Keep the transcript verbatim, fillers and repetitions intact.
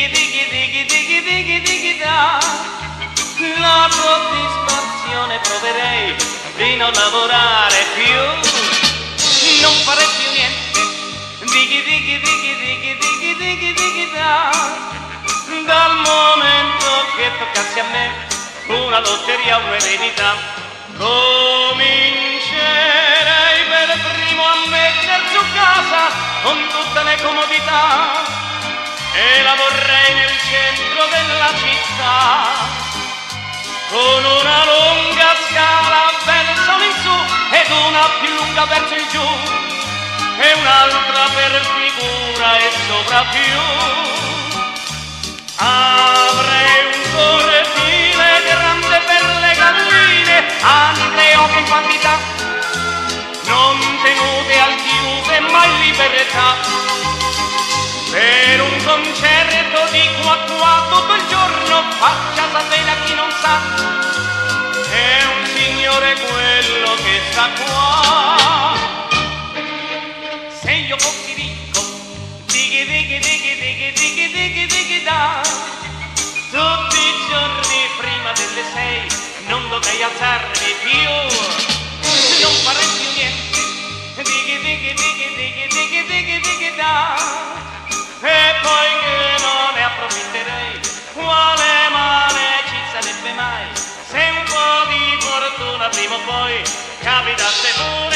dighi dighi dighi dighi dighi dighi da. La soddisfazione proverei di non lavorare più, non fare più niente. Dighi dighi dighi dighi dighi dighi dighi da. Dal momento che toccassi a me una lotteria, un'eredità, comincerei per primo a metter su casa con tutte le comodità e la vorrei nel centro della città, con una lunga scala verso l'insù ed una più lunga verso il giù e un'altra per figura e sopra più. Avrei un cortile grande per le galline, anche oche in quantità, non tenute al chiuse ma in libertà. Per un concerto di qua qua tutto il giorno, faccia sapere a chi non sa, è un signore quello che sta qua. Se io fossi ricco, dighi dighi dighi dighi dighi dighi dighi da, tutti i giorni prima delle sei non dovrei alzarmi più, non farei più niente, dighi dighi dighi dighi dighi dighi dighi da, e poi che non ne approfitterei, quale male ci sarebbe mai se un po' di fortuna prima o poi capitasse pure